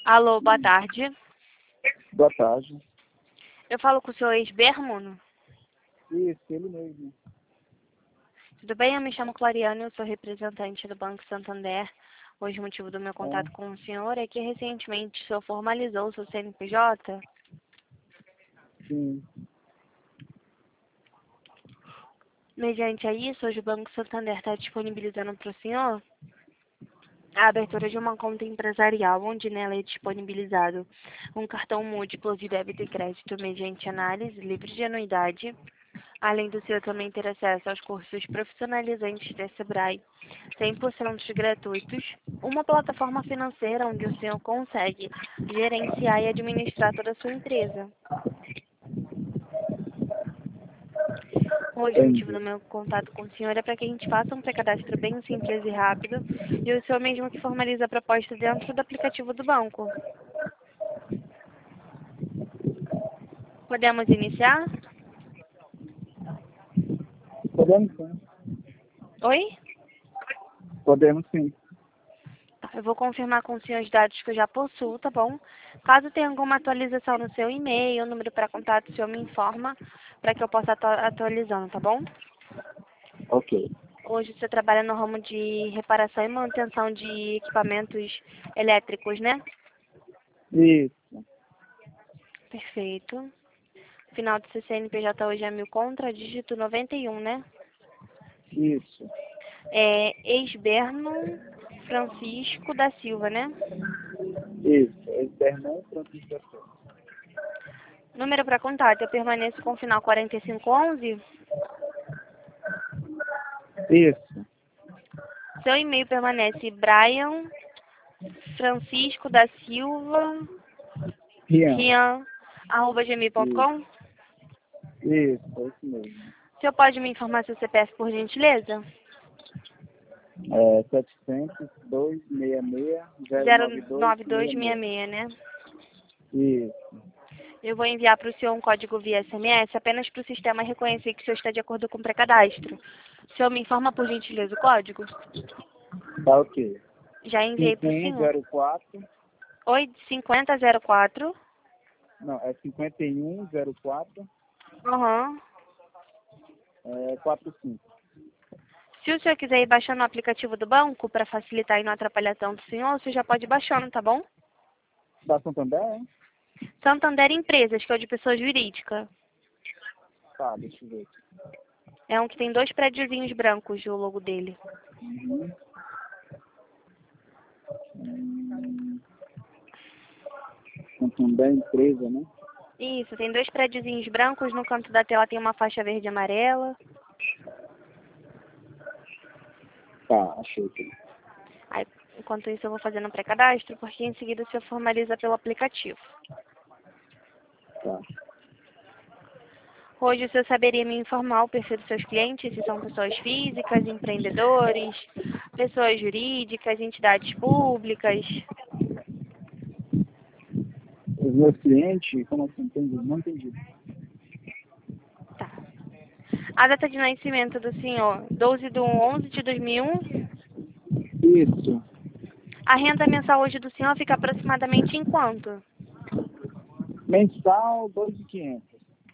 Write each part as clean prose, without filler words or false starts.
Alô, boa tarde. Boa tarde. Eu falo com o senhor ex-Bermuno. Isso, ele mesmo. Tudo bem? Eu me chamo Clariane, eu sou representante do Banco Santander. Hoje o motivo do meu contato com o senhor é que recentemente o senhor formalizou o seu CNPJ. Sim. Mediante a isso, hoje o Banco Santander está disponibilizando para o senhor a abertura de uma conta empresarial, onde nela é disponibilizado um cartão múltiplo de débito e crédito mediante análise livre de anuidade. Além do senhor também ter acesso aos cursos profissionalizantes da Sebrae, 100% gratuitos, uma plataforma financeira onde o senhor consegue gerenciar e administrar toda a sua empresa. Hoje, o motivo Entendi. do meu contato com o senhor é para que a gente faça um pré-cadastro bem simples e rápido e o senhor mesmo que formaliza a proposta dentro do aplicativo do banco. Podemos iniciar? Podemos sim. Oi? Podemos sim. Tá, eu vou confirmar com os senhor os dados que eu já possuo, tá bom? Caso tenha alguma atualização no seu e-mail, número para contato, o senhor me informa para que eu possa atualizando, tá bom? Ok. Hoje você trabalha no ramo de reparação e manutenção de equipamentos elétricos, né? Isso. Perfeito. Final do CNPJ hoje é 1000 contra, dígito 91, né? Isso. É ex-Berno Francisco da Silva, né? Isso. Externo Francisco. Número para contato, eu permaneço com o final 4511. Isso. Seu e-mail permanece Brian Francisco da Silva Rian. rian@gmail.com. Isso, é isso mesmo. O senhor pode me informar seu CPF, por gentileza? 700-266-09266. 09266, né? Isso. Eu vou enviar para o senhor um código via SMS apenas para o sistema reconhecer que o senhor está de acordo com o pré-cadastro. O senhor me informa, por gentileza, o código? Tá ok. Já enviei para o senhor. 5104. Oi, 5004. Não, é 5104. Aham. 45. Se o senhor quiser ir baixando o aplicativo do banco para facilitar e não atrapalhar tanto o senhor, você já pode ir baixando, tá bom? Da Santander, hein? Santander Empresas, que é o de pessoa jurídica. Tá, deixa eu ver. É um que tem 2 prédiozinhos brancos, o logo dele. Uhum. Santander empresa, né? Isso, tem 2 prédiozinhos brancos, no canto da tela tem uma faixa verde e amarela. Tá, achei aqui. Aí, enquanto isso, eu vou fazendo um pré-cadastro, porque em seguida o senhor formaliza pelo aplicativo. Tá. Hoje o senhor saberia me informar o perfil dos seus clientes, se são pessoas físicas, empreendedores, pessoas jurídicas, entidades públicas. Os meus clientes, como assim? Entendi? Não entendi. Tá. A data de nascimento do senhor, 12/11/2001. Isso. A renda mensal hoje do senhor fica aproximadamente em quanto? Mensal, 2.500.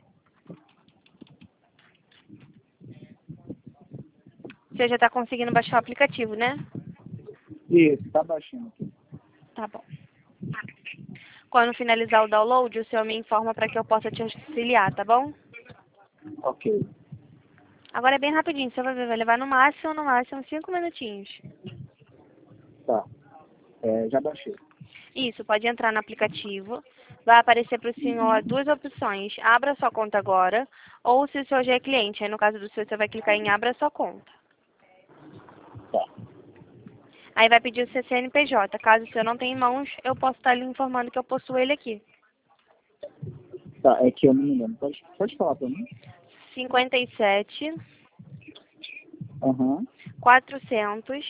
O senhor já está conseguindo baixar o aplicativo, né? Isso, tá baixando aqui. Tá bom. Quando finalizar o download, o senhor me informa para que eu possa te auxiliar, tá bom? Ok. Agora é bem rapidinho, o senhor vai levar no máximo 5 minutinhos. Tá. Já baixei. Isso, pode entrar no aplicativo. Vai aparecer para o senhor 2 opções. Abra sua conta agora, ou se o senhor já é cliente. Aí no caso do senhor, você vai clicar em abra sua conta. Tá. Aí vai pedir o seu CNPJ. Caso o senhor não tenha em mãos, eu posso estar lhe informando que eu possuo ele aqui. Tá, é que eu não me lembro. Pode falar pra mim? 57 Aham. 400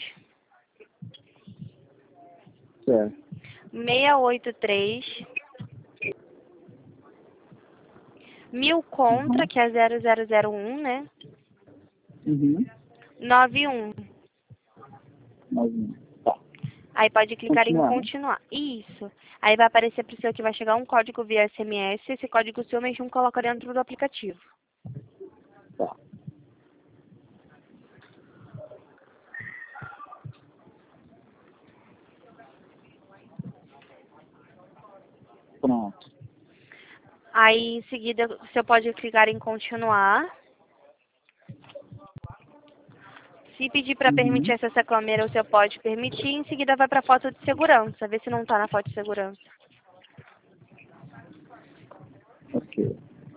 Certo. 683 1000 contra, Uhum. que é 0001, né? Uhum. 91. Mas, tá. Aí pode clicar em Continuar, né? continuar. Isso. Aí vai aparecer para o seu que vai chegar um código via SMS. Esse código o seu mesmo coloca dentro do aplicativo. Tá. Pronto. Aí em seguida você pode clicar em continuar. Se pedir para permitir Uhum. acesso à câmera, você pode permitir. Em seguida vai para a foto de segurança. Vê se não está na foto de segurança. Ok.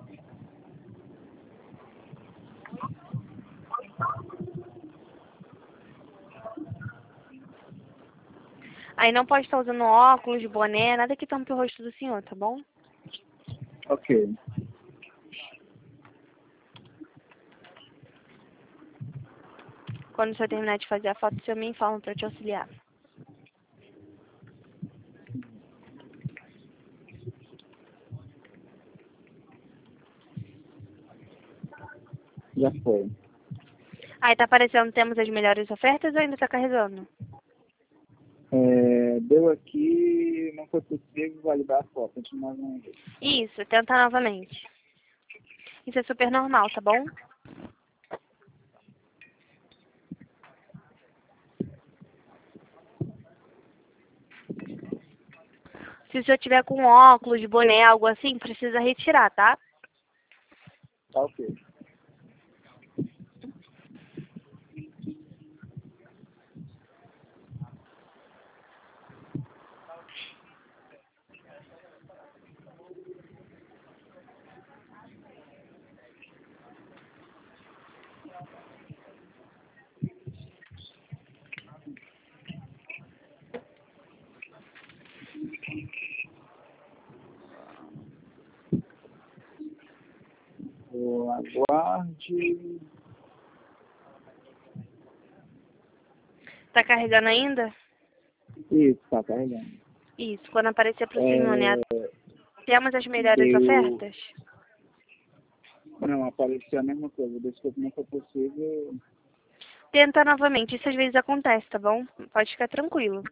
Aí não pode estar usando óculos, boné, nada que tampe o rosto do senhor, tá bom? Ok. Quando você terminar de fazer a foto, você me informa para te auxiliar. Já foi. Aí tá aparecendo, temos as melhores ofertas ou ainda tá carregando? Deu aqui, não foi possível validar a foto. A gente mais uma vez. Isso, tenta novamente. Isso é super normal, tá bom? Se o senhor tiver com óculos, boné, algo assim, precisa retirar, tá? Tá ok. Aguarde. Tá carregando ainda? Isso, tá carregando. Isso, quando aparecer pro senhor, né? É, Temos as melhores deu. ofertas? Não, apareceu a mesma coisa. Desculpa, não foi possível. Tenta novamente, isso às vezes acontece, tá bom? Pode ficar tranquilo.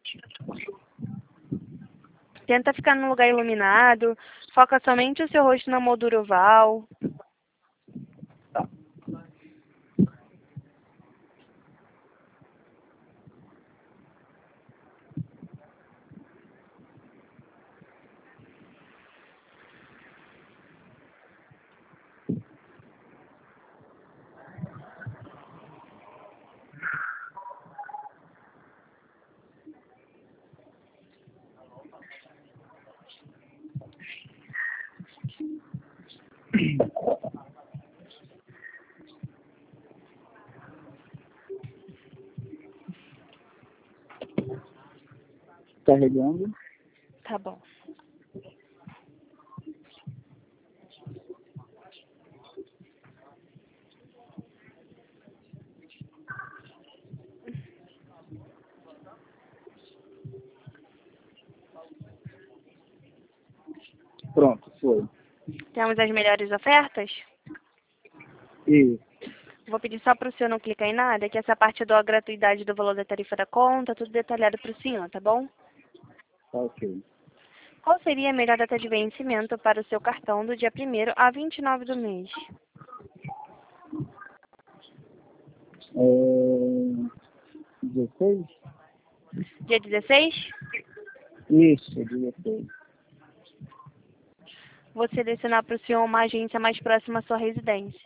Tenta ficar num lugar iluminado, foca somente o seu rosto na moldura oval. Tá. Carregando. Tá bom. Pronto, foi. Temos as melhores ofertas? Isso, Vou pedir só para o senhor não clicar em nada, que essa parte da gratuidade do valor da tarifa da conta, tudo detalhado para o senhor, tá bom? tá ok. Qual seria a melhor data de vencimento para o seu cartão do dia 1º a 29 do mês? É, 16? Dia 16? Isso, 16. Vou selecionar para o senhor uma agência mais próxima à sua residência.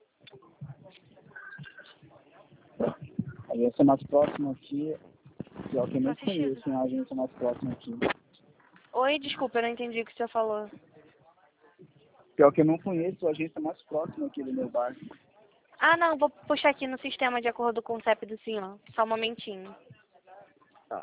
A agência mais próxima aqui, pior que eu Tô nem assistindo. conheço uma agência mais próxima aqui. Oi, desculpa, eu não entendi o que o senhor falou. Pior que eu não conheço a agência mais próxima aqui do meu bairro. Ah, não, vou puxar aqui no sistema de acordo com o CEP do senhor. Só um momentinho. Tá.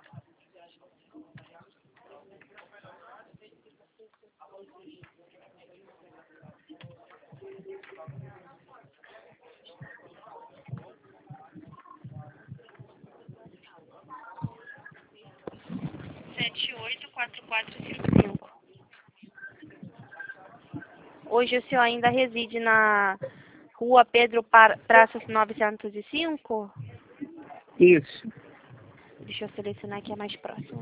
Sete oito quatro quatro cinco cinco. Hoje o senhor ainda reside na Rua Pedro Praça 905? Isso. Deixa eu selecionar aqui a mais próxima.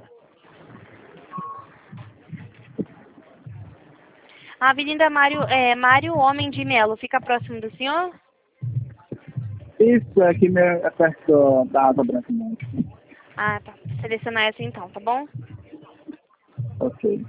A Avenida Mário Homem de Melo fica próximo do senhor? Isso, aqui é perto da Asa Branca mesmo. Ah, tá. Selecionar essa então, tá bom? Ok.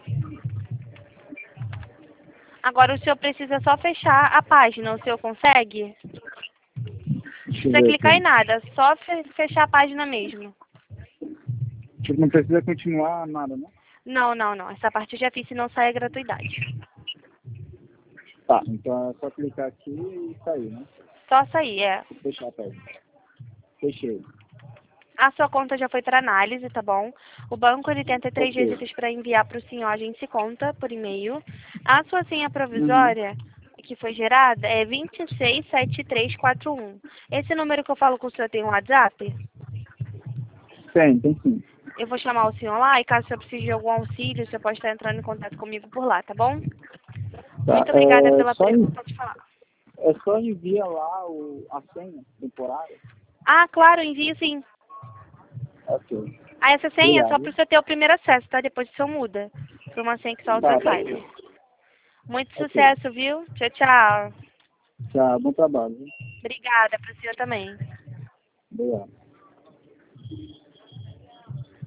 Agora o senhor precisa só fechar a página. O senhor consegue? Não Deixa eu precisa ver clicar em aqui. nada, só fechar a página mesmo. Tipo, não precisa continuar nada, né? Não, não, não. Essa parte eu já fiz, senão sai a gratuidade. Tá, então é só clicar aqui e sair, né? Só sair, é. Fechar a página. Fechei. A sua conta já foi para análise, tá bom? O banco ele tenta 3 Ok. vezes para enviar para o senhor a gente conta por e-mail. A sua senha Uhum. provisória que foi gerada é 267341. Esse número que eu falo com o senhor tem um WhatsApp? Tem sim. Eu vou chamar o senhor lá e caso o senhor precise de algum auxílio, você pode estar entrando em contato comigo por lá, tá bom? Tá, Muito obrigada pela só, pode falar. só envia lá a senha temporária. Ah, claro, envio sim. Ok. Ah, essa senha é só Obrigado. para você ter o primeiro acesso, tá? Depois o senhor muda para uma senha que só o senhor Tá, saiba. ok. Muito Ok. sucesso, viu? Tchau, tchau. Tchau, bom trabalho. Viu? Obrigada para o senhor também. Obrigado.